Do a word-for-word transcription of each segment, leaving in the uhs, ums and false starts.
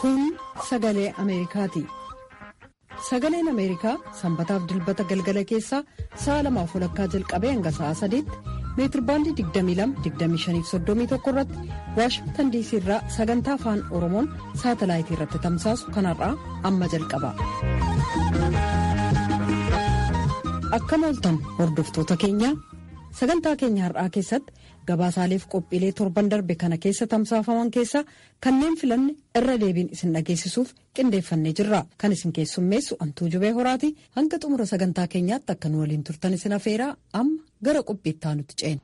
Kun sagalee Ameerikaati. Sagaleen Ameerikaa sanbataaf dilbata galgala keessaa sa'a lamaaf walakkaa jalqabee hanga sa'a sadiitti meetirbaandii digdamii lama digdamii shanii fi soddomii tokko irratti Waashingtan diisii irraa sagantaa afaan Oromoon saatalaayitii irratti tamsaasu kanarraa amma jalqaba. Akkam ooltan hordoftoota keenya sagantaa keenya har'aa keessatti gabaasaaleef qophiilee torban darbe kana keessa tamsaafaman keessaa kanneen filanne irra deebiin isin dhageessisuuf qindeeffannee jirra. Kan isin keessummeessu Antuu Jubee Horaati. Hanga xumura sagantaa keenyaatti akka nu waliin turtan isin afeeraa amma gara qophiittaa nuti ceena.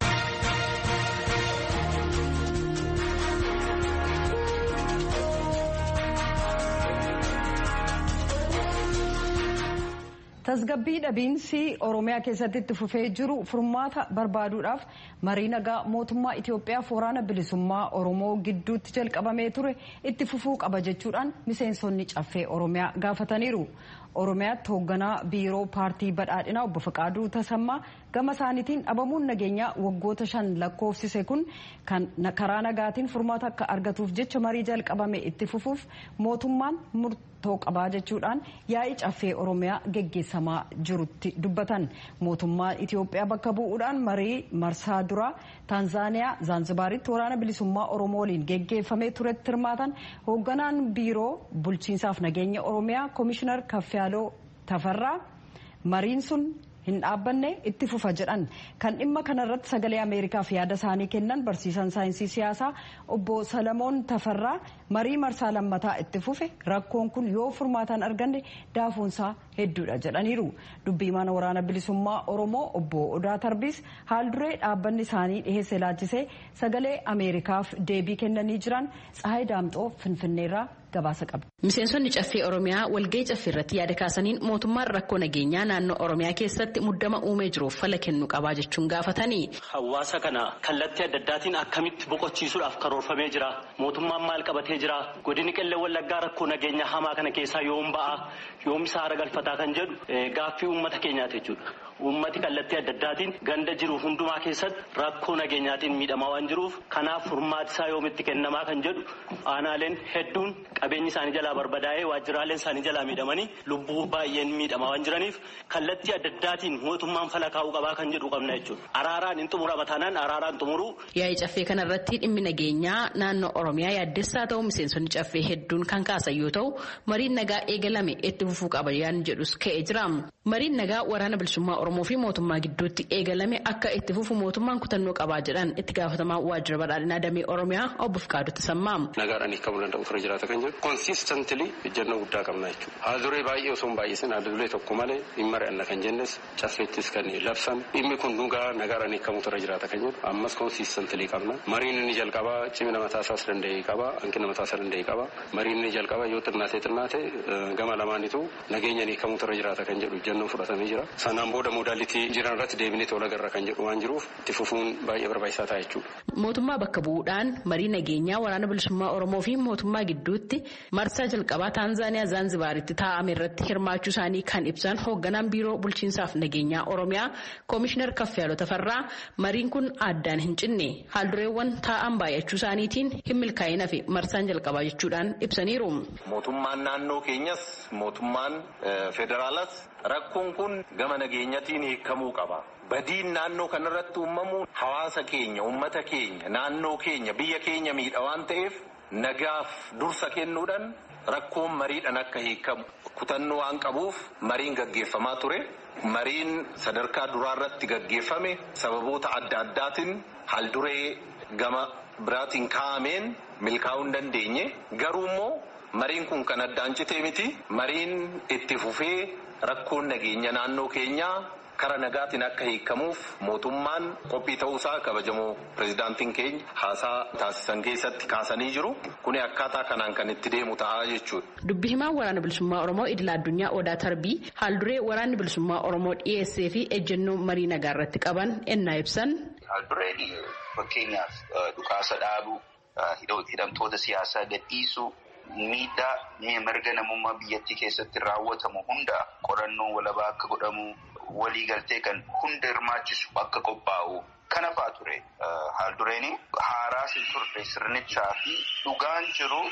tasgabbii dhabiinsi Oromiyaa keessatti itti fufee jiru furmaata barbaaduudhaaf marii nagaa mootummaa Itoophiyaa waraana bilisummaa Oromoo gidduutti jalqabamee ture itti fufuu qaba jechuudhaan miseensonni caffee Oromiyaa gaafataniiru. Oromiyaatti hoogganaa biiroo paartii badhaadhinaa obbo Faqaaduu Tasammaa gama isaaniitiin dhabamuun nageenyaa waggoota shan lakkoofsise kun kan karaa nagaatiin furmaata akka argatuuf jecha marii jalqabame itti fufuuf mootummaan murtoo qabaa jechuudhaan yaa'ii caffee Oromiyaa geggeessamaa jirutti dubbatan. Mootummaa Itoophiyaa bakka bu'uudhaan marii marsaa duraa Taanzaaniyaa Zaanzibaaritti waraana bilisummaa Oromoo waliin geggeeffamee turetti hirmaatan hoogganaan biiroo bulchiinsaaf nageenya Oromiyaa Komishinar Kaffiyaaloo Tafarraa mariin sun hin dhaabbanne itti fufa jedhan. Kan dhimma kanarratti sagalee Ameerikaaf yaada isaanii kennan barsiisan saayinsii siyaasaa obbo Salamoon Tafarraa marii marsaa lammataa itti fufe rakkoon kun yoo furmaataan arganne daafuunsaa hedduudha jedhaniiru. Dubbii mana waraana bilisummaa Oromoo obbo Odaa Tarbiis haal duree dhaabbanni isaanii dhiheesse laachisee sagalee Ameerikaaf deebii kennanii jiran Tsahaay Daamxoo Finfinneerraa gabaasa qabdi. Miseensonni caffee Oromiyaa walgahii caffee irratti yaada kaasaniin mootummaan rakkoo nageenyaa naannoo Oromiyaa keessatti muddama uumee jiruuf fala kennuu qabaa jechuun gaafatanii. Hawaasa kana kallattii adda addaatiin akkamitti boqochiisuudhaaf karoorfamee jira? Mootummaan maal qabatee jira? Godinni Qellem Wallaggaa rakkoo nageenyaa hamaa kana keessaa yoom ba'a? Yoom saara galfataa kan jedhu gaaffii uummata keenyaati jechuudha. Uummati kallattii adda addaatiin ganda jiru hundumaa keessatti rakkoo nageenyaatiin miidhamaa waan jiruuf kanaaf furmaati isaa yoomitti kennamaa kan jedhu aanaaleen hedduun qabeenyi isaanii jalaa barbadaa'ee waajjiraaleen isaanii jalaa miidhamanii lubbuu baay'een miidhamaa waan jiraniif kallattii adda addaatiin mootummaan fala kaa'uu qabaa kan jedhu qabna jechuudha. Araaraan hin xumurama taanaan araaraan xumuruu. Yaa'ii caffee kanarratti dhimmi nageenyaa naannoo Oromiyaa yaaddessaa ta'u miseensonni caffee hedduun kan kaasan yoo ta'u mariin nagaa eegalame itti fufuu qaba yaan jedhus ka'ee jira. Mariin nagaa waraana bilisummaa Oromoo fi mootummaa gidduutti eegalame akka itti fufu mootummaan kutannoo qabaa jedhan itti gaafatamaa waajjira badhaadhinaa damee Oromiyaa obbo Faqaaduu Tasammaa. Nagaadhaan hiikamuu danda'u ture jiraata kan jedhu konsiistantili ejjennoo guddaa qabna jechuudha. Haalduree baay'ee osoo hin baay'isin haalduree tokko malee hin mari'anna kan jennes caffeettis kan labsan dhimmi kun dhugaa nagaadhaan hiikamuu ture jiraata kan jedhu ammas konsiistantilii qabna. Mariin inni jalqabaa cimina mataasaas danda'ee qaba hanqina mataasaa danda'ee qaba. Mariin inni jalqabaa yoo xinnaatee xinnaatee gama lamaanitu nageenyaan hiikamuu ture jiraata kan jedhu ejjennoo fudhatamee jira. Sanaan booda modaalitii jiran irratti deebinee tola garra kan jedhu waan jiruuf itti fufuun baay'ee barbaachisaa ta'a jechuudha. Mootummaa bakka bu'uudhaan marii nageenyaa waraana bilisummaa Oromoo fi mootummaa gidduutti marsaa jalqabaa Taanzaaniyaa Zaanzibaaritti taa'ame irratti hirmaachuu isaanii kan ibsan hoogganaan biiroo bulchiinsaaf nageenyaa Oromiyaa Komishinar Kaffiyaaloo Tafarraa mariin kun addaan hin cinne haaldureewwan taa'an baay'achuu isaaniitiin hin milkaa'in hafe marsaan jalqabaa jechuudhaan ibsaniiru. Mootummaan naannoo keenyas mootummaan federaalas rakkoon kun gama nageenyatiin hiikamuu qaba. Badiin naannoo kanarratti uumamuun hawaasa keenya, uummata keenya, naannoo keenya, biyya keenya miidha waan ta'eef nagaaf dursa kennuudhaan rakkoon mariidhaan akka hiikamu kutannoo waan qabuuf mariin gaggeeffamaa ture. Mariin sadarkaa duraarratti gaggeeffame sababoota adda addaatiin haalduree gama biraatiin kaa'ameen milkaa'uu hin dandeenye. Garuu immoo mariin kun kan addaan citee miti. Mariin itti fufee rakkoon nageenya naannoo keenyaa kara nagaatiin akka hiikamuuf mootummaan qophii ta'uusaa kabajamoo pirezidaantiin keenya haasaa taasisan keessatti kaasanii jiru. Kuni akkaataa kanaan kan itti deemu ta'a jechuudha. Dubbi himaan waraana bilisummaa Oromoo idila addunyaa Odaa Tarbii haalduree waraanni bilisummaa Oromoo dhiyeessee fi ejjennoo marii nagaa irratti qaban ennaa ibsan. Haaldureen fakkeenyaaf dhukaasa dhaabuu, hidhamtoota siyaasaa gadhiisuu, miidhaa mirga namummaa biyyattii keessatti raawwatamu hunda qorannoo walabaa akka godhamu waliigaltee kan hunda hirmaachisu akka qophaa'u kana fa'aa ture. Haaldureen haaraa sin turre sirnichaa fi dhugaan jiru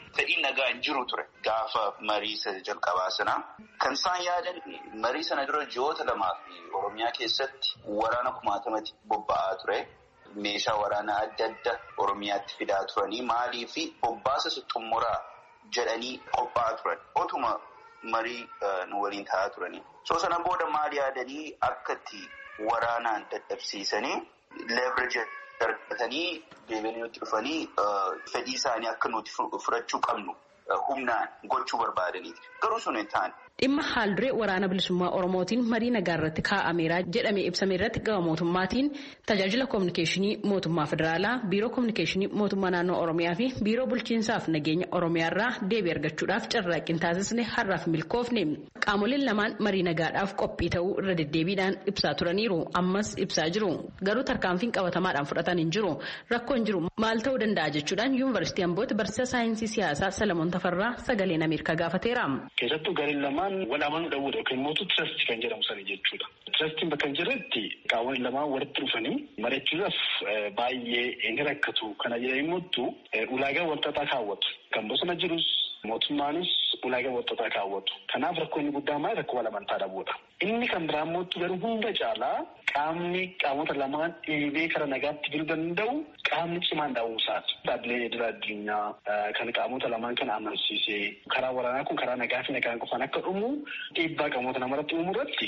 fedhiin nagaa hin jiru ture gaafa marii sana jalqabaa sana. Kan isaan yaadan marii sana dura ji'oota lamaa fi Oromiyaa keessatti waraana kumaatamatti bobba'aa ture. Meeshaa waraanaa adda adda Oromiyaatti fidaa turanii maalii fi bobbaasa xumuraa jedhanii qophaa'aa turan. Otuma marii nu waliin taa'aa turanii. So sana booda maal yaadanii akkatti waraanaan dadhabsiisanii leverage argatanii deebi'anii nutti dhufanii fedhii isaanii akka nuti fudhachuu qabnu humnaan gochuu barbaadaniiti. Garuu sun hin taane. Dhimma haalduree waraana bilisummaa Oromootiin marii nagaa irratti kaa'ameera jedhamee ibsame irratti gama mootummaatiin tajaajila koominikeeshinii mootummaa federaalaa, biiroo koominikeeshinii mootummaa naannoo Oromiyaa fi biiroo bulchiinsaaf nageenya Oromiyaa irraa deebii argachuudhaaf carraaqqii taasisne har'aaf milkoofne. Qaamoleen lamaan marii nagaadhaaf qophii ta'uu irra deddeebiidhaan ibsaa turaniiru. Ammas ibsaa jiru. Garuu tarkaanfiin qabatamaadhaan fudhatan hin jiru. Rakkoon jiru maal ta'uu danda'a jechuudhaan yuunivarsiitii Ambootti barsiisaa saayinsii siyaasaa Salamoon Tafarraa sagaleen Ameerikaa gaafateera. Keessattuu gareen lamaan wal amanuu dhabuudha yookiin immoo tirastii kan jedhamu sana jechuudha. Tirastiin bakka hin jirretti qaamoleen lamaan walitti dhufanii mari'achuudhaaf baay'ee inni rakkatu. Kana jedhamuttu ulaagaa walxaxaa kaawwatu. Kan bosona jirus mootummaanis ulaagaa walxaxaa kaawwatu. Kanaaf rakkoonni guddaa maal rakkoo wal amantaa dhabuudha. Inni kan biraa immoo garuu hunda caalaa qaamni qaamota lamaan dhiibee kara nagaatti fiduu danda'u qaamni cimaan dhabuusaati. Dhaabbilee idil addunyaa kan qaamota lamaan kana amansiisee karaa waraanaa kun karaa nagaa fi nagaan qofaan akka dhumu dhiibbaa qaamota namarratti uumuu irratti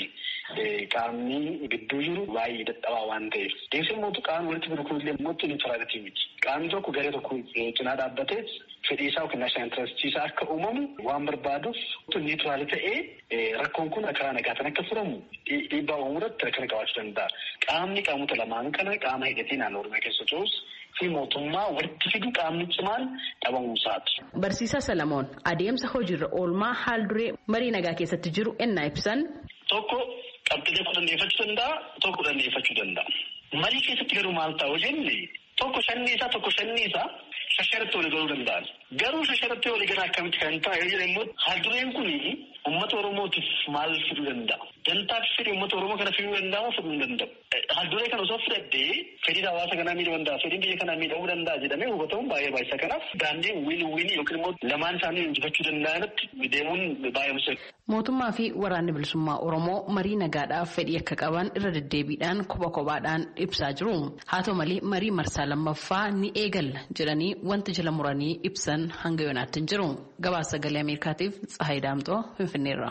qaamni gidduu jiru baay'ee dadhabaa waan ta'eef. Deemsee mootu qaamni walitti fidu kunillee mootu inni faraadatii miti. Qaamni tokko garee tokko cinaa dhaabbatee fedhii isaa yookiin naashinaal intarastii isaa akka uumamu waan barbaaduuf niitiraali ta'ee rakkoon kun karaa nagaatiin akka furamu dhiibbaa uumuu irratti rakkina qabaachuu danda'a. Qaamni qaamota lamaan kana qaama hidhatee naannoo Oromiyaa keessa turus fi mootummaa walitti fidu qaamni cimaan dhabamuusaati. Barsiisaa Salamoon adeemsa hojiirra oolmaa haalduree marii nagaa keessatti jiru ennaa ibsan. Tokko qabxilee kudhanneeffachuu danda'a, tokko kudhanneeffachuu danda'a. Marii keessatti garuu maal ta'u jenne tokko shanni isaa tokko shanni isaa shasharatti walii galuu danda'an. Garuu shasharatti walii galaa akkamitti kan taa'e jedhan immoo haaldureen kun uummata Oromootiif maal fiduu danda'a? Dantaaf fedhi uummata Oromoo kana fiduu danda'u fiduu hin danda'u. Haalduree kana osoo fudhattee fedhii hawaasa kanaa miidhuu danda'a, fedhiin biyya kanaa miidhuu danda'a jedhamee hubatamuun baay'ee baay'isa. Kanaaf daandii wiin wiinii yookiin immoo lamaan isaanii injifachuu danda'anitti deemuun baay'ee murteessaadha. Mootummaa fi waraanni bilisummaa Oromoo marii nagaadhaaf fedhii akka qaban irra deddeebiidhaan kopha kophaadhaan ibsaa jiru. Haa ta'u malee marii marsaa lammaffaa ni eegalla jedhanii wanti jala muranii ibsan hanga yoonaatti hin jiru. Gabaasa sagalee Ameerikaatiif Tsahaay Daamxoo Finfinneerra.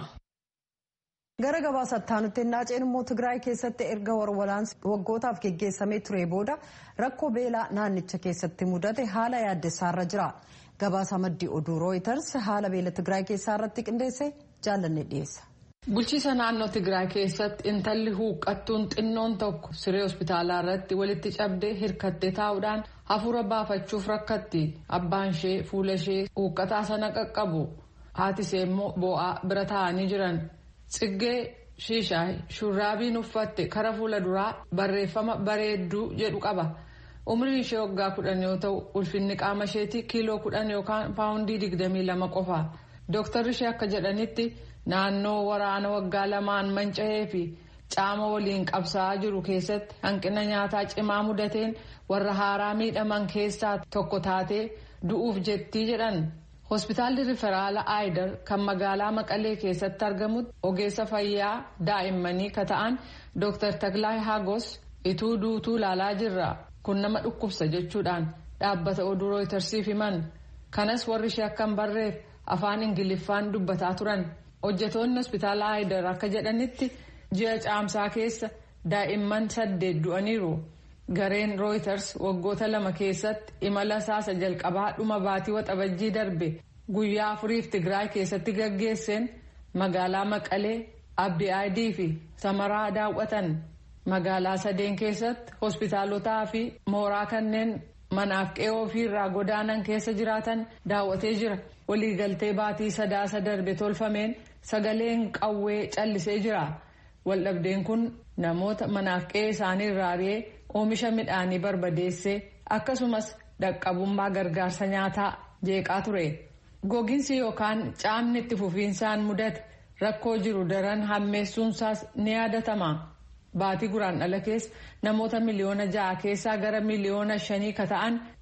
Gara gabaasa itti naaceen immoo Tigraay keessatti erga waraansi waggootaaf geggeessamee ture booda rakkoo beelaa naannicha keessatti mudate haala yaaddessaarra jira. Gabaasa maddii oduu Reuters haala beela Tigraay keessaa irratti qindeesse jaallanne dhiyeessa. Bulchiisa naannoo Tigraay keessatti intalli huuqqattuun xinnoon tokko siree hospitaalaa irratti walitti cabdee hirkattee taa'uudhaan hafuura baafachuuf rakkatti. Abbaan ishee fuula ishee huuqqataa sana qaqqabu. Haati ishee immoo boo'aa bira taa'anii jiran. Tsiggee Shiishaay shurraabiin uffatte kara fuula duraa barreeffama bareedduu jedhu qaba. Umriin ishee waggaa kudhan yoo ta'u ulfinni qaama isheetii kiiloo kudhan yookaan paawundii digdamii lama qofa. Dooktarri ishee akka jedhanitti naannoo waraana waggaa lamaan manca'ee fi caama waliin qabsaa'aa jiru keessatti hanqina nyaataa cimaa mudateen warra haaraa miidhaman keessaa tokko taatee du'uuf jettii jedhan. Hospitaalli Riferaala Aayidar kan magaalaa Maqalee keessatti argamutti ogeessa fayyaa daa'immanii ka ta'an Dooktar Taglaa Hagos ituu duutuu ilaalaa jirra. Kun nama dhukkubsa jechuudhaan dhaabbata oduu Rooyitersiif himan. Kanas warri ishee akka hin barreef afaan Ingiliffaan dubbataa turan. Hojjetoonni hospitaala Aayidar akka jedhanitti ji'a caamsaa keessa daa'imman saddeet du'aniiru. Gareen Reuters waggoota lama keessatti imala saasa jalqabaa dhuma baatii waxabajjii darbe guyyaa afuriif Tigraay keessatti gaggeesseen magaalaa Maqalee, Abdi Aydii fi Samaraa daawwatan. Magaalaa sadeen keessatti hospitaalotaa fi mooraa kanneen manaaf qe'oo ofiirraa godaanan keessa jiraatan daawwatee jira. Waliigaltee baatii sadaasa darbe tolfameen sagaleen qawwee callisee jira. Waldhabdeen kun namoota manaaf qe'ee isaanii irraa ari'ee oomisha midhaanii barbadeessee akkasumas dhaqqabummaa gargaarsa nyaataa jeeqaa ture. Gogiinsi yookaan caamni itti fufiinsaan mudate rakkoo jiru daran hammeessuunsaas ni yaadatama. Baatii Guraandhala keessa namoota miliyoona ja'a keessaa gara miliyoona shanii ka ta'an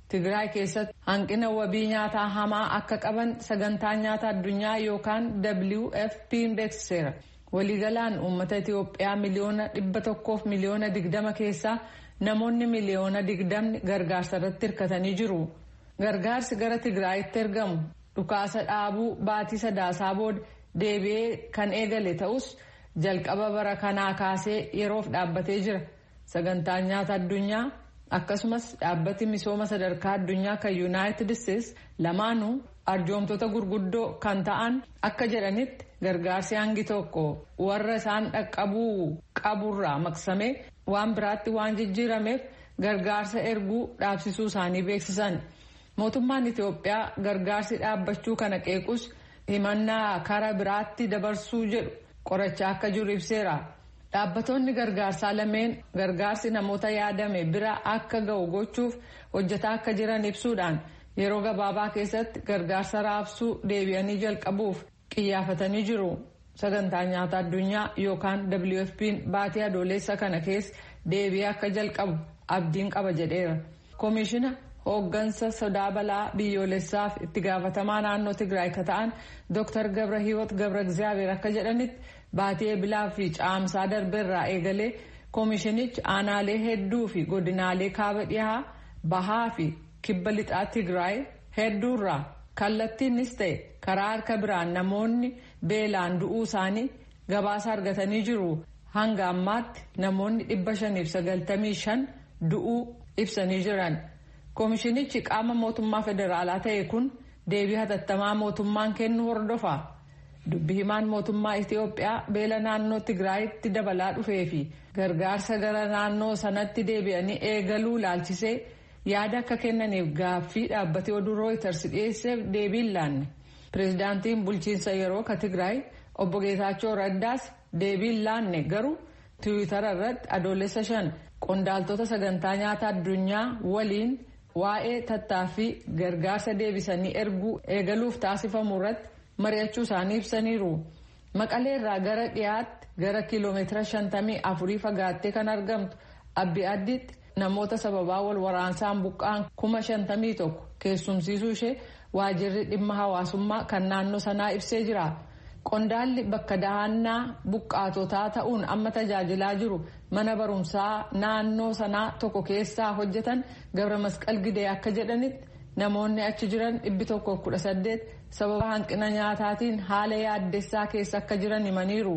Tigraay keessatti hanqina wabii nyaataa hamaa akka qaban sagantaan nyaata addunyaa yookaan W F P beeksiseera. Waliigalaan uummata Itiyoophiyaa miliyoona dhibba tokkoof miliyoona digdama keessaa namoonni miliyoona digdamni gargaarsa irratti hirkatanii jiru. Gargaarsi gara Tigraayitti ergamu dhukaasa dhaabuu baatii sadaasaa booda deebi'ee kan eegale ta'us jalqaba bara kanaa kaasee yeroof dhaabbatee jira. Sagantaan nyaata addunyaa akkasumas dhaabbati misooma sadarkaa addunyaa kan Yuunaayitid Isteetsi lamaanuu arjoomtoota gurguddoo kan ta'an akka jedhanitti gargaarsi hangi tokko warra isaan dhaqqabuu qaburraa maqsamee waan biraatti waan jijjiirameef gargaarsa erguu dhaabsisuu isaanii beeksisan. Mootummaan Itiyoophiyaa gargaarsi dhaabbachuu kana qeequs himannaa karaa biraatti dabarsuu jedhu qorachaa akka jiru ibseera. Dhaabbattoonni gargaarsaa lameen gargaarsi namoota yaadame bira akka ga'u gochuuf hojjetaa akka jiran ibsuudhaan yeroo gabaabaa keessatti gargaarsa raabsuu deebi'anii jalqabuuf qiyyafatanii jiru. Sagantaan nyaata addunyaa yookaan W F P baatii adoolessa kana keessa deebi'ee akka jalqabu abdiin qaba jedheera. Koomishina hooggansa sodaa balaa biyyoolessaaf itti gaafatamaa naannoo Tigraay ka ta'an Dooktar Gabra Hiwoot Gabra Egzaabeer akka jedhanitti baatii eebilaa fi caamsaa darbeerraa eegalee koomishinichi aanaalee hedduu fi godinaalee kaaba dhihaa bahaa fi kibba lixaa Tigraay hedduurraa kallattiinis ta'e karaa harka biraan namoonni beelaan du'uu isaanii gabaasa argatanii jiru. Hanga ammaatti namoonni dhibba shaniif sagaltamii shan du'uu ibsanii jiran. Koomishinichi qaama mootummaa federaalaa ta'e kun deebii hatattamaa mootummaan kennu hordofa. Dubbi himaan mootummaa Itiyoophiyaa beela naannoo Tigraayitti dabalaa dhufee fi gargaarsa gara naannoo sanatti deebi'anii eegaluu laalchisee yaada akka kennaniif gaaffii dhaabbatee oduu Rooyiters dhiyeesseef deebiin laanne. Pireezidaantiin bulchiinsa yeroo ka Tigraay obbo Geetaachoo Raddaas deebiin laanne garuu Tiwiitara irratti adoolessa shan qondaaltota sagantaa nyaata addunyaa waliin waa'ee tattaaffii gargaarsa deebisanii erguu eegaluuf taasifamu irratti mari'achuu isaanii ibsaniiru. Maqalee irraa gara dhiyaatti gara kiiloomeetira shantamii afurii fagaattee kan argamtu Abbi Addiitti namoota sababaa wal waraansaan buqqaan kuma shantamii tokko keessumsiisuu ishee waajirri dhimma hawaasummaa kan naannoo sanaa ibsee jira. Qondaalli bakka dahannaa buqqaatotaa ta'uun amma tajaajilaa jiru mana barumsaa naannoo sanaa tokko keessaa hojjetan Gabra Masqal Gidee akka jedhanitti namoonni achi jiran dhibbi tokko kudha saddeet sababa hanqina nyaataatiin haala yaaddessaa keessa akka jiran himaniiru.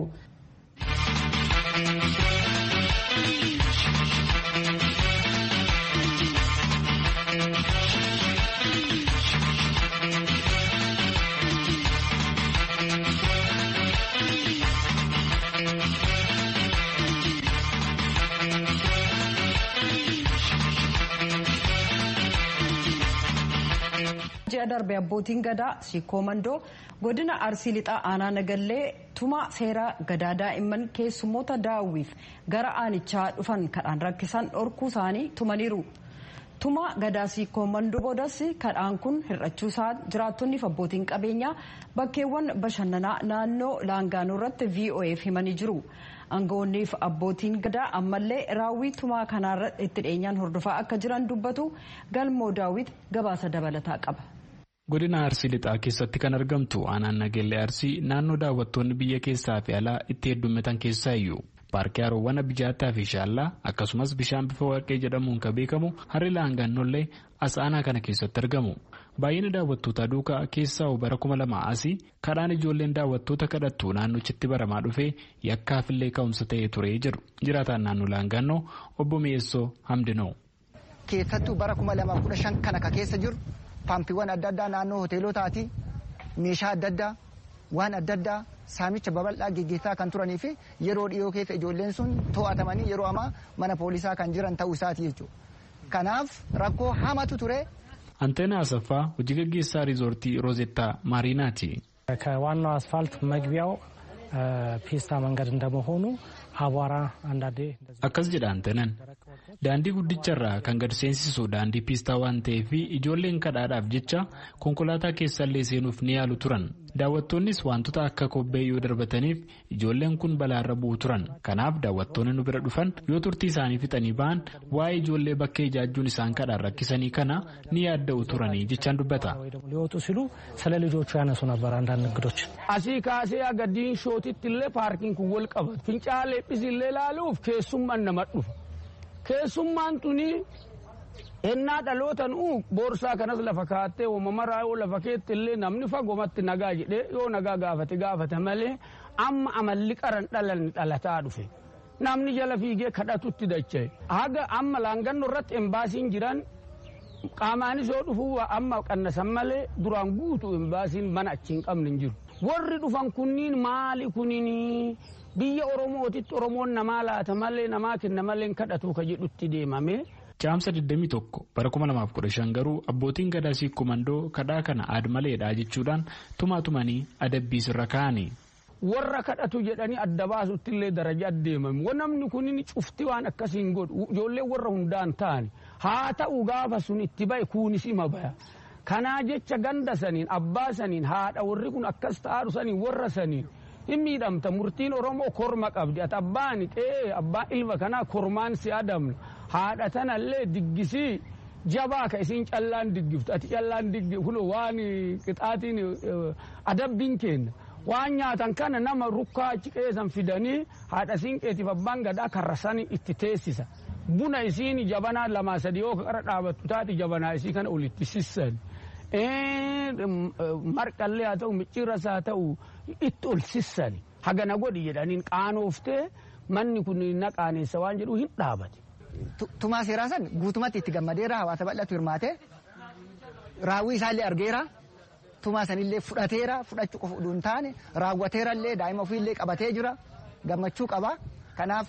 Ji'a darbe abbootiin gadaa siikoo mandoo godina arsii lixaa aanaa nagallee tuma seera gadaa daa'imman keessummoota daawwiif gara aanichaa dhufan kadhaan rakkisan dhorkuu isaanii tumaniiru. Tuma gadaa siikoo mandoo boodas kadhaan kun hir'achuu isaa jiraattonni fi abbootiin qabeenyaa bakkeewwan bashannanaa naannoo laangaanoo irratti V O F himanii jiru. Aangawoonnii fi abbootiin gadaa ammallee raawwii tumaa kanarra itti dhiyeenyaan hordofaa akka jiran dubbatu galmoo daawwit gabaasa dabalataa qaba. Godina Arsii Lixaa keessatti kan argamtu aanaan Nageellee Arsii naannoo daawwattoonni biyya keessaa fi alaa itti heddummatan keessaa iyyuu paarkii haroowwan Abijaataa fi Shaallaa akkasumas bishaan bifa warqee jedhamuun kan beekamu harri laangaannollee as aanaa kana keessatti argamu. Baay'ina daawwattootaa duukaa keessaa bara kuma lama asii kadhaan ijoolleen daawwattoota kadhattu naannochitti baramaa dhufee yakkaafillee ka'umsa ta'ee ture jedhu jiraataan naannoo laangaannoo obbo Mi'eessoo Hamdinoo. Keessattuu bara kuma lamaaf kudha shan kana ka keessa jiru paampiiwwan adda addaa naannoo hoteelotaati meeshaa adda addaa waan adda addaa saamicha babal'aa geggeessaa kan turanii fi yeroo dhiyoo keessa ijoolleen sun to'atamanii yeroo ammaa mana poolisaa kan jiran ta'uu isaati jechuudha. Kanaaf rakkoo hamaatu ture. Anteena Asaffaa hojii gaggeessaa riizoortii Roozettaa Maariinaati. ከዋናው አስፋልት መግቢያው ፒስታ መንገድ እንደመሆኑ Akkas jedhaan tanan daandii guddicharraa kan gad seensisu daandii piistaa waan ta'eef ijoolleen kadhaadhaaf jecha konkolaataa keessallee seenuuf ni yaalu turan. Daawwattoonnis wantoota akka kobbee yoo darbataniif ijoolleen kun balaarra bu'u turan. Kanaaf daawwattoonni nu bira dhufan yoo turtii isaanii fixanii ba'an waa'ee ijoollee bakkee ijaajjuun isaan kadhaan rakkisanii kana ni yaadda'u turanii jechaan dubbata. Asii kaasee agadiin shootitti illee paarkiin kun wal qabatu. Fincaalee dhiisillee ilaaluuf keessummaan nama dhufa. Keessummaan tuni ennaa dhalootan uu boorsaa kanas lafa kaattee uumamaraa yoo lafa keetti illee namni fagoomatti nagaa jedhee yoo nagaa gaafate gaafate malee amma amalli qaran dhalan dhalataa dhufe. Namni jala fiigee kadhatutti dacha'e. Haga amma laangannoo irratti embaasiin jiran qaamaanis yoo dhufuu amma qannasan malee duraan guutuu embaasiin mana achi hin qabne hin jiru. Warri dhufan kunniin maali kunniin biyya Oromootitti Oromoon namaa laata malee namaa kenna malee kadhatu ka jedhutti deemame. Caamsa digdamii tokko bara kuma lamaaf kudha shan garuu abbootiin gadaa Siikoo Mandoo kadhaa kana aadmaleedha jechuudhaan tumaa tumanii adabbii irra kaa'ani. Warra kadhatu jedhanii adda baasutti illee daraja deemame. Namni kunniin cufti waan akkasiin godhu ijoollee warra hundaan ta'ani. Haa ta'u gaafa sun itti bahe kuunis ima baya. Kanaa jecha ganda saniin abbaa saniin haadha warri kun akkas ta'aadhu saniin warra saniin hin miidhamta murtiin Oromoo korma qabdi ati abbaani ta'ee abbaan ilma kanaa kormaan si adamna haadha tanallee diggisii jabaa ka isiin callaan diggiftu ati callaan diggiftu waan qixaatiin adabbiin kenna waan nyaatan kana nama rukkaa achi keessan fidanii haadha siinqeetiif abbaan gadaa karrasanii itti teessisa buna isiin jabanaa lamaa sadii yoo qara dhaabattu taati jabanaa isii kana olitti sissan. Marqallee haa ta'u micciirras haa ta'u itti ol sissani hagana godhi jedhaniin qaanooftee manni kun naqaaneessa waan jedhu hin dhaabate. Tumaa seeraa san guutumatti itti gammadeera hawaasa bal'atu hirmaate raawwii isaallee argeera tumaa sanillee fudhateera fudhachuu qofa hin taane raawwateerallee daa'ima ofiillee qabatee jira gammachuu qaba kanaaf.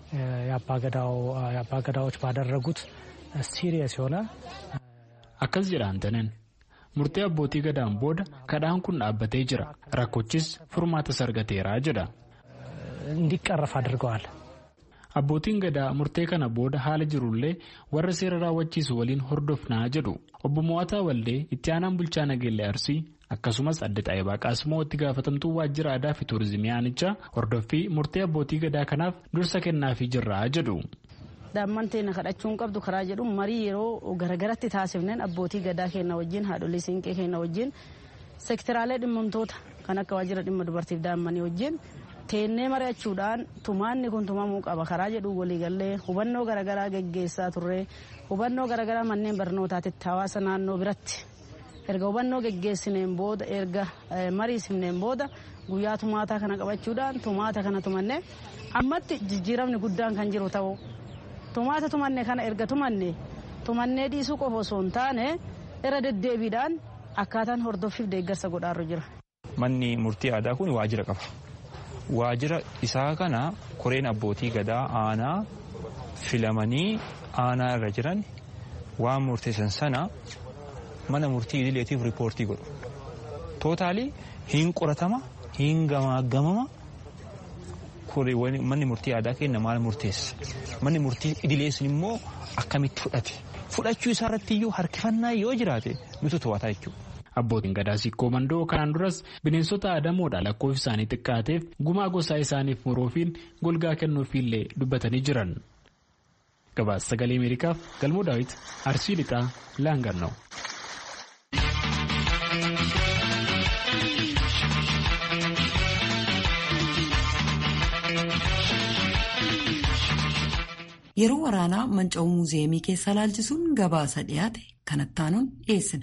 የአባ ገዳዎች ባደረጉት ሲሪየስ የሆነ akkas jedhaan tanan murtee abbootii gadaan booda kadhaan kun dhaabbatee jira rakkochis furmaata argateera jedha. እንዲቀረፍ አድርገዋል. Abbootiin gadaa murtee kana booda haala jirullee warra seera raawwachiisu waliin hordofnaa jedhu. Obbo Mo'ataa Waldee itti aanaan bulchaa Nageellee Arsii akkasumas adde Xaayibaa Qaasimoo itti gaafatamtuu waajjira aadaa fi tuurizimii aanichaa hordoffii murtee abbootii gadaa kanaaf dursa kennaafii jirra jedhu. Daammanteen kadhachuun qabdu karaa jedhu marii yeroo garagaratti taasifneen abbootii gadaa keenya wajjin haadholii siinqee keenya wajjin sektiraalee dhimmamtoota kan akka waajjira dhimma dubartiif daammanii wajjin teennee mari'achuudhaan tumaanni kun tumamuu qaba karaa jedhu waliigallee hubannoo garagaraa geggeessaa turre hubannoo garagaraa manneen barnootaatitti hawaasa naannoo biratti erga hubannoo geggeessineen booda erga mariisifneen booda guyyaa tumaataa kana qabachuudhaan tumaata kana tumanne ammatti jijjiiramni guddaan kan jiru ta'u tumaata tumanne kana erga tumanne tumannee dhiisuu qofa osoo hin taane irra deddeebiidhaan akkaataan hordoffiif deeggarsa godhaarru jira. Manni murtii aadaa kun waajjira qaba. Waajjira isaa kana koreen abbootii gadaa aanaa filamanii aanaa irra jiran waan murteessan sana mana murtii idileetiif riippoortii godhu. Tootaalii hin qoratama hin gamaagamama manni murtii aadaa kenna maal murteessa. Manni murtii idileessin immoo akkamitti fudhate. Fudhachuu isaa irratti iyyuu harkifannaa yoo jiraate nutu to'ataa jechuudha. Abbootiin gadaa Siikoo Mandoo kanaan duras bineensota aadamoodha lakkoofsi isaanii xiqqaateef gumaa gosaa isaaniif muruufiin golgaa kennuufiillee dubbatanii jiran. Gabaasa sagalee Ameerikaaf Galmoo Daawit Arsii Lixaa Laangannoo. Yeroo waraanaa manca'uu muuziyeemii keessa ilaalchisuun gabaasa dhiyaate kanatti aanuun dhiyeessina.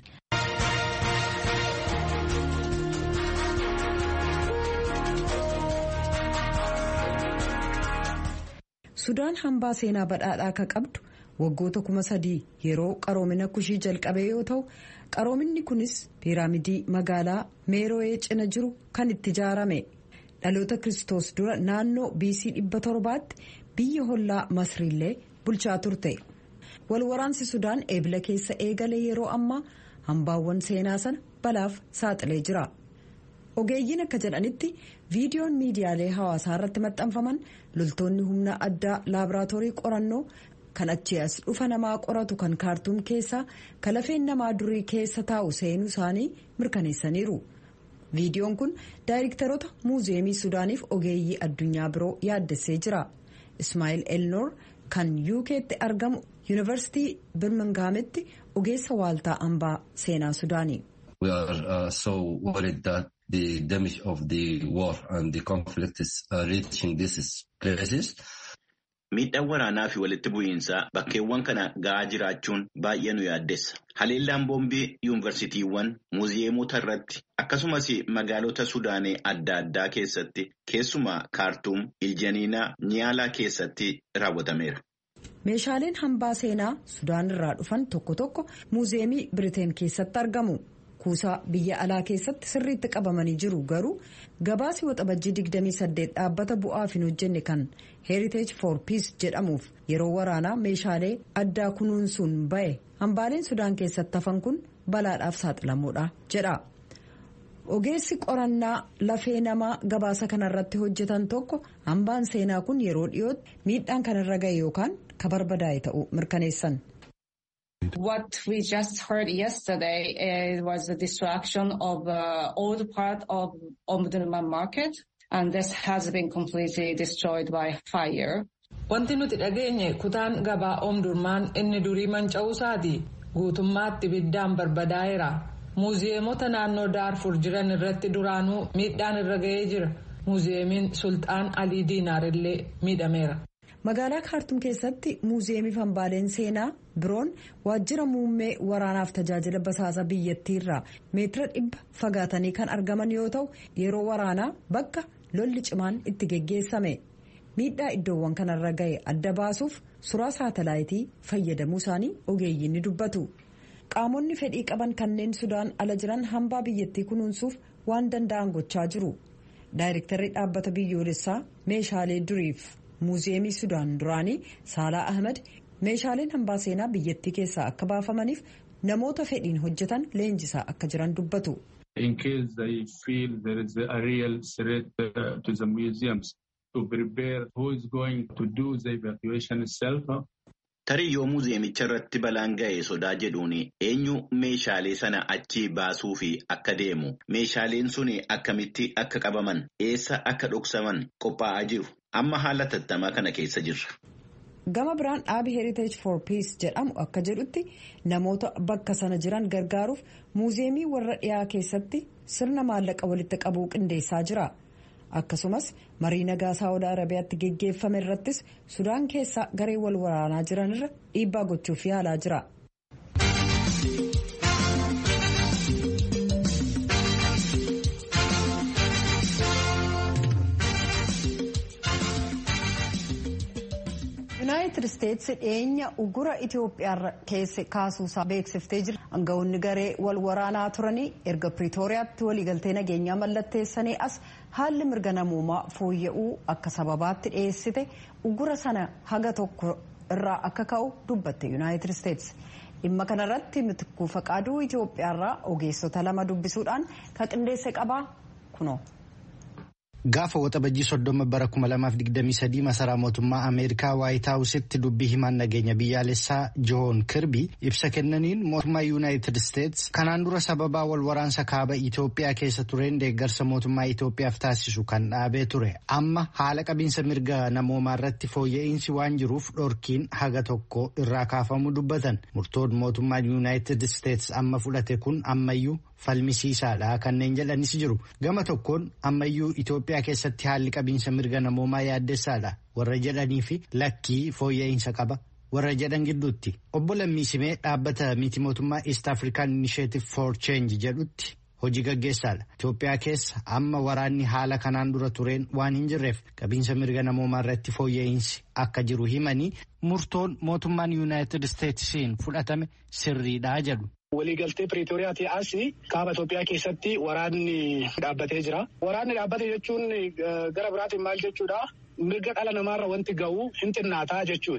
Sudaan hambaa seenaa badhaadhaa akka qabdu waggoota kuma sadii yeroo qaroomina kushii jalqabee yoo ta'u qaroominni kunis piiraamidii magaalaa meeroo'ee cina jiru kan itti ijaarame dhaloota kiristoos dura naannoo biisii dhibba torbaatti biyya hollaa masriillee bulchaa turte. Walwaraansi Sudaan eebila keessa eegale yeroo ammaa hambaawwan seenaa sana balaaf saaxilee jira. Ogeeyyiin akka jedhanitti viidiyoon miidiyaalee hawaasaa irratti maxxanfaman loltoonni humna addaa laaboraatoorii qorannoo kan achii as dhufa namaa qoratu kan kaartuum keessaa kalafeen namaa durii keessa taa'u seenuu isaanii mirkaneessaniiru. Viidiyoon kun daayirektaroota muuzeemii Sudaaniif ogeeyyii addunyaa biroo yaaddessee jira. Ismaa'il Elnoor kan U K'tti argamu Yuunivarsiitii Birminghamitti ogeessa waaltaa hambaa seenaa Sudaanii. We are uh, so worried that the damage of the war and the conflict is uh, reaching these places. Miidhaan waraanaa fi walitti bu'iinsaa bakkeewwan kana ga'aa jiraachuun baay'ee nu yaaddessa. Haleellaan boombii yuunivarsiitiiwwan muuziyeemota irratti akkasumas magaalota Sudaanii adda addaa keessatti keessumaa Kaartuum, Iljaniinaa, Niyaalaa keessatti raawwatameera. Meeshaaleen hambaa seenaa Sudaan irraa dhufan tokko tokko muuziyeemii Biriteen keessatti argamu. Kuusaa biyya alaa keessatti sirriitti qabamanii jiru garuu gabaasi waxabajjii digdamii saddeet dhaabbata bu'aaf hin hojjenne kan Heritage for Peace jedhamuuf yeroo waraanaa meeshaalee addaa kunuunsuun ba'e hambaaleen Sudaan keessatti hafan kun balaadhaaf saaxilamuudha jedha. Ogeessi qorannaa lafee namaa gabaasa kanarratti hojjetan tokko hambaan seenaa kun yeroo dhiyootti miidhaan kanarra ga'e yookaan ka barbadaa'e ta'uu mirkaneessan. What we just heard yesterday uh, was the destruction of the old part of Omdurman market, and this has been completely destroyed by fire. Wanti nuti dhageenye kutaan gabaa Omdurman inni durii manca'uusaati guutummaatti ibiddaan barbadaa'eera. Muuziyeemota naannoo Daarfur jiran irratti duraanuu miidhaan irra ga'ee jira. Muuziyeemiin Sultaan Alii Diinaar illee miidhameera. Magaalaa Kaartuum keessatti muuziyeemii hambaaleen seenaa biroon waajjira muummee waraanaaf tajaajila basaasa biyyattii irraa meetira dhibba fagaatanii kan argaman yoo ta'u yeroo waraanaa bakka lolli cimaan itti geggeessame. Miidhaa iddoowwan kanarra ga'e adda baasuuf suuraa saatalaayitii fayyadamuu isaanii ogeeyyiin ni dubbatu. Qaamonni fedhii qaban kanneen Sudaan ala jiran hambaa biyyattii kunuunsuuf waan danda'an gochaa jiru. Daayirektarri dhaabbata biyyoolessaa meeshaalee duriif muuziyeemii Sudaan duraanii Saalaa Ahmed meeshaaleen hambaa seenaa biyyattii keessaa akka baafamaniif namoota fedhiin hojjetan leenjisaa akka jiran dubbatu. In case they feel there is a real threat uh, to the museums to prepare who is going to do the evacuation itself. Tarii yoo muuziyeemicha irratti balaan ga'e sodaa jedhuun eenyu meeshaalee sana achii baasuu fi akka deemu meeshaaleen sun akkamitti akka qabaman eessa akka dhoksaman qophaa'aa jiru amma haala tattamaa kana keessa jirra. Gama biraan dhaabi Heritage for Peace jedhamu akka jedhutti namoota bakka sana jiran gargaaruuf muuziyeemii warra dhiyaa keessatti sirna maallaqa walitti qabuu qindeessaa jira. Akkasumas marii nagaa Saawud Arabiyaatti geggeeffame irrattis Sudaan keessa garee wal waraanaa jiran irra dhiibbaa gochuuf yaalaa jira. Yuunaayitid Isteetsi dhiyeenya ugura Itoophiyaa keessa kaasuusaa beeksiftee jira. Aangawoonni garee wal waraanaa turanii erga Piriitooriyaatti waliigaltee nageenyaa mallatteessanii as haalli mirga namoomaa fooyya'uu akka sababaatti dhiyeessite ugura sana haga tokko irraa akka ka'u dubbatte Yuunaayitid Isteetsi. Dhimma kanarratti Mitikkuu Faqaaduu Itoophiyaarraa ogeessota lama dubbisuudhaan kan qindeesse qabaa kunoo. Gaafa waxabajjii soddoma bara kuma lamaaf digdamii sadii masaraa mootummaa Ameerikaa Waayit Haawusitti dubbii himaan nageenya biyyaalessaa Joon Kirbii ibsa kennaniin mootummaa Yuunaayitid Isteets kanaan dura sababaa wal waraansa kaaba Itoophiyaa keessa tureen deeggarsa mootummaa Itoophiyaaf taasisu kan dhaabee ture. Amma haala qabiinsa mirga namoomaa irratti fooyya'insi waan jiruuf dhorkiin haga tokko irraa kaafamuu dubbatan. Murtoon mootummaa Yuunaayitid Isteets amma fudhate kun ammayyuu falmisiisaadha kanneen jedhanis jiru. Gama tokkoon ammayyuu Itoophiyaa keessatti haalli qabiinsa mirga namoomaa yaaddessaadha warra jedhanii fi lakkii fooyya'insa qaba warra jedhan gidduutti. Obbo Lammiisimee dhaabbata miti mootummaa East African Initiative for Change jedhutti hojii gaggeessaadha. Itoophiyaa keessa amma waraanni haala kanaan dura tureen waan hin jirreef qabiinsa mirga namoomaa irratti fooyya'insi akka jiru himanii murtoon mootummaan Yuunaayitid Isteetsiin fudhatame sirriidha jedhu. Waliigaltee Piriitooriyaatii asii kaaba Itoophiyaa keessatti waraanni dhaabbatee jira. Waraanni dhaabbate jechuun gara biraatiin maal jechuudha? Mirga dhala namaarra wanti ga'u hin xinnaataa jechuudha.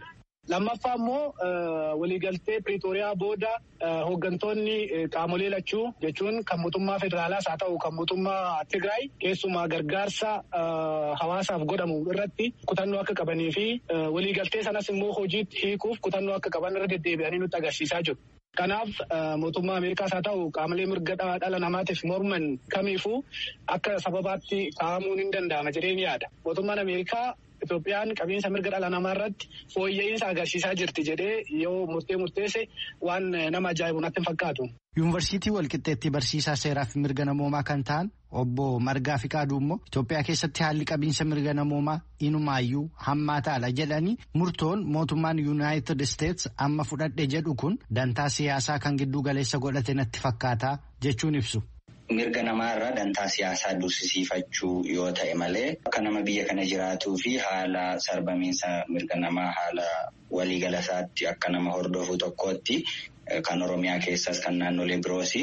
Lammaffaa immoo waliigaltee Piriitooriyaa booda hooggantoonni qaamolee lachuu jechuun kan mootummaa federaalaas haa ta'u kan mootummaa Tigraay keessumaa gargaarsa hawaasaaf godhamu irratti kutannoo akka qabanii fi waliigaltee sanas immoo hojiitti hiikuuf kutannoo akka qaban irra deddeebi'anii nutti agarsiisaa jiru. Kanaaf mootummaa Ameerikaas haa ta'u qaamolee mirga dhala namaatiif morman kamiifuu akka sababaatti kaa'amuun hin danda'ama jedhee ni yaada. Mootummaan Ameerikaa Itoophiyaan qabiinsa mirga dhala namaa irratti fooyya'insa agarsiisaa jirti jedhee yoo murtee murteesse waan nama ajaa'ibu natti hin fakkaatu. Yuunivarsiitii Walqixxeetti barsiisaa seeraa fi mirga namoomaa kan ta'an obbo Margaa Fiqaaduu immoo Itoophiyaa keessatti haalli qabiinsa mirga namoomaa inumaayyuu hammaataadha jedhanii murtoon mootummaan Yuunaayitid Isteets amma fudhadhe jedhu kun dantaa siyaasaa kan gidduu galeessa godhate natti fakkaataa jechuun ibsu. Mirga namaa irraa dantaa siyaasaa dursisiifachuu yoo ta'e malee akka nama biyya kana jiraatuu fi haala sarbamiinsa mirga namaa haala waliigalasaatti akka nama hordofu tokkootti kan Oromiyaa keessas kan naannolee biroosi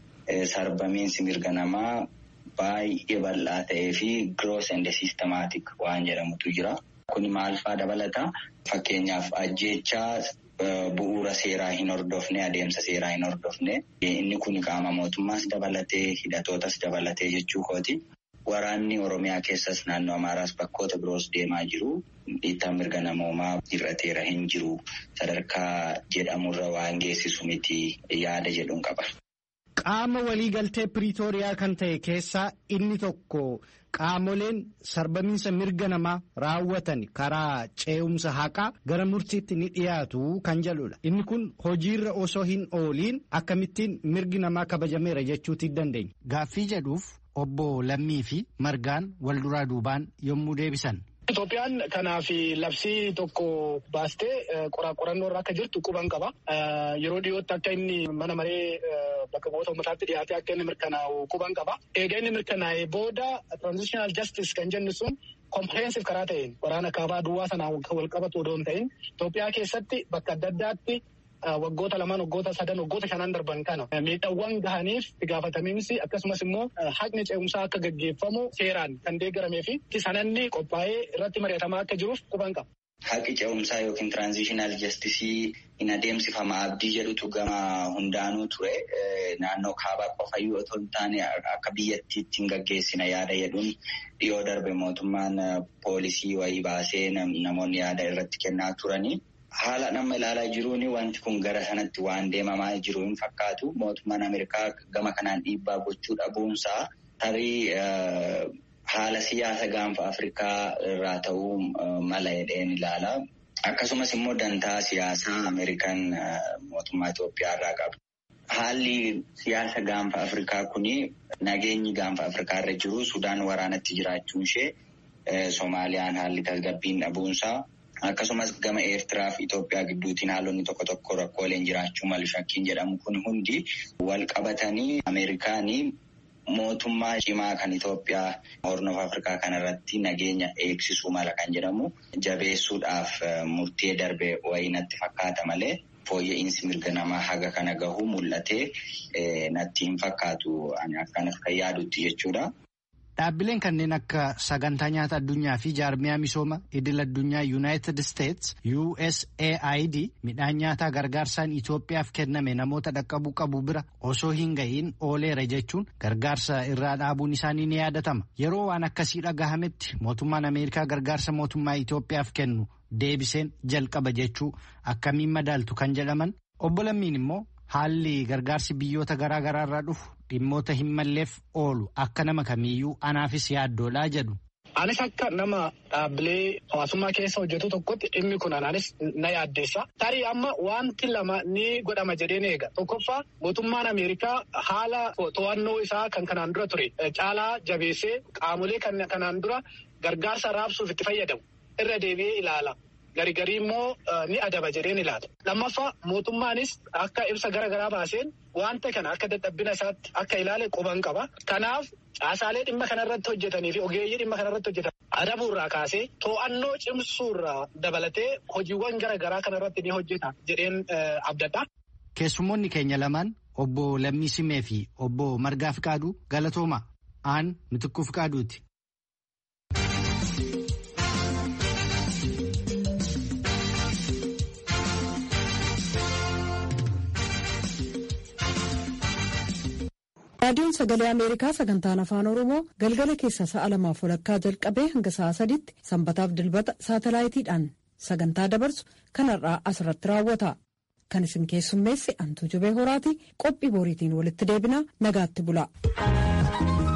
sarbamiinsi mirga namaa baay'ee bal'aa ta'ee fi gross and systematic waan jedhamutu jira. Kuni maal fa'aa dabalata? Fakkeenyaaf ajjeechaa bu'uura seeraa hin hordofne adeemsa seeraa hin hordofne inni kun qaama mootummaas dabalatee hidhatootas dabalatee jechuu kooti. Waraanni Oromiyaa keessas naannoo Amaaraas bakkoota biroos deemaa jiru. Dhiittaan mirga namoomaa hir'ateera hin jiru sadarkaa jedhamurra waan geessisu miti yaada jedhuun qaba. Qaama waliigaltee Piriitooriyaa kan ta'e keessaa inni tokko qaamoleen sarbamiinsa mirga namaa raawwatan karaa ce'umsa haqaa gara murtiitti ni dhiyaatu kan jedhudha. Inni kun hojiirra osoo hin ooliin akkamittiin mirgi namaa kabajameera jechuutti dandeenya. Gaaffii jedhuuf obbo Lammii fi Margaan wal duraa duubaan yommuu deebisan. Itoophiyaan kanaaf labsii tokko baastee qorannoo irra akka jirtu quban qaba. Yeroo dhiyootti akka inni mana maree bakka bu'oota uummataatti dhiyaatee akka inni mirkanaa'u quban qaba. Egaa inni mirkanaa'ee booda transitional justice kan jennu sun comprehensive karaa ta'een waraana kaabaa duwwaa sanaan wal qabatu odoo hin ta'in Itoophiyaa keessatti bakka adda addaatti waggoota lamaan waggoota sadan waggoota shanan darban kana miidhaawwan gahaniif itti gaafatamiinsi akkasumas immoo haqni ce'umsaa akka gaggeeffamu seeraan kan deeggaramee fi sananni qophaa'ee irratti mari'atamaa akka jiruuf quban qaba. Haqi ce'umsaa yookiin tiraanzishinal jastisii hin adeemsifama abdii jedhutu gama hundaanuu ture. Naannoo kaabaa qofayyuu otoo hin taane akka biyyattiitti hin gaggeessina yaada jedhuun dhiyoo darbe mootummaan poolisii wayii baasee namoonni yaada irratti kennaa turanii. Haala nama ilaalaa jiruun wanti kun gara sanatti waan deemamaa jiru hin fakkaatu. Mootummaan Ameerikaa gama kanaan dhiibbaa gochuu dhabuunsaa tarii haala siyaasa gaanfa Afrikaa irraa ta'uu mala jedheen ilaala. Akkasumas immoo dantaa siyaasaa Ameerikaan mootummaa Itoophiyaa irraa qabu. Haalli siyaasa gaanfa Afrikaa kuni nageenyi gaanfa Afrikaa irra jiru Sudaan waraanatti jiraachuun ishee Soomaaliyaan haalli tasgabbiin dhabuunsaa. Akkasumas gama Eertiraa fi Itoophiyaa gidduutiin haalonni tokko tokko rakkooleen jiraachuu malu shakkiin jedhamu kun hundi wal qabatanii Ameerikaanii mootummaa cimaa kan Itoophiyaa Horn of Afrikaa kanarratti nageenya eegsisuu mala kan jedhamu jabeessuudhaaf murtee darbe wayii natti fakkaata malee fooyya'insi mirga namaa haga kana gahu mul'atee natti hin fakkaatu ani akkanas kan yaadutti jechuudha. Dhaabbileen kanneen akka sagantaa nyaata addunyaa fi jaarmiyaa misooma idil addunyaa Yuunaayitid Isteets U S A I D midhaan nyaataa gargaarsaan Itoophiyaaf kenname namoota dhaqqabuu qabu bira osoo hin ga'iin ooleera jechuun gargaarsa irraa dhaabuun isaanii ni yaadatama. Yeroo waan akkasii dhagahametti mootummaan Ameerikaa gargaarsa mootummaa Itoophiyaaf kennu deebiseen jalqaba jechuu akkamiin madaaltu kan jedhaman obbo Lammiin immoo haalli gargaarsi biyyoota garaa garaa irraa dhufu dhimmoota hin malleef oolu akka nama kamiiyyuu anaafis yaaddoodhaa jedhu. Anis akka nama dhaabbilee hawaasummaa keessa hojjetu tokkotti dhimmi kun anaanis na yaaddeessa. Tarii amma wanti lama ni godhama jedheen eega. Tokkoffaa mootummaan Ameerikaa haala to'annoo isaa kan kanaan dura ture caalaa jabeessee qaamolee kanaan dura gargaarsa raabsuuf itti fayyadamu irra deebi'ee ilaala. Garigarii immoo ni adaba jedheen ilaala. Lammaffaa mootummaanis akka ibsa gara garaa baaseen wanta kana akka dadhabbina isaatti akka ilaale quban qaba. Kanaaf caasaalee dhimma kanarratti hojjetanii fi ogeeyyii dhimma kanarratti hojjetan adabuurraa kaasee to'annoo cimsuurraa dabalatee hojiiwwan gara garaa kanarratti ni hojjeta jedheen abdadha. Keessummoonni keenya lamaan obbo Lammii Simee fi obbo Margaa Fiqaaduu galatooma. Aan Mitikkuu Fiqaaduuti. raadiyoon sagalee ameerikaa sagantaan afaan oromoo galgala keessa sa'a lamaaf walakkaa jalqabee hanga sa'a sadiitti sanbataaf dilbata saatalaayitiidhaan sagantaa dabarsu kanarraa asirratti raawwata. Kan isin keessummeesse Antuu Jubee Horaati. Qophii boriitiin walitti deebina. Nagaatti bula.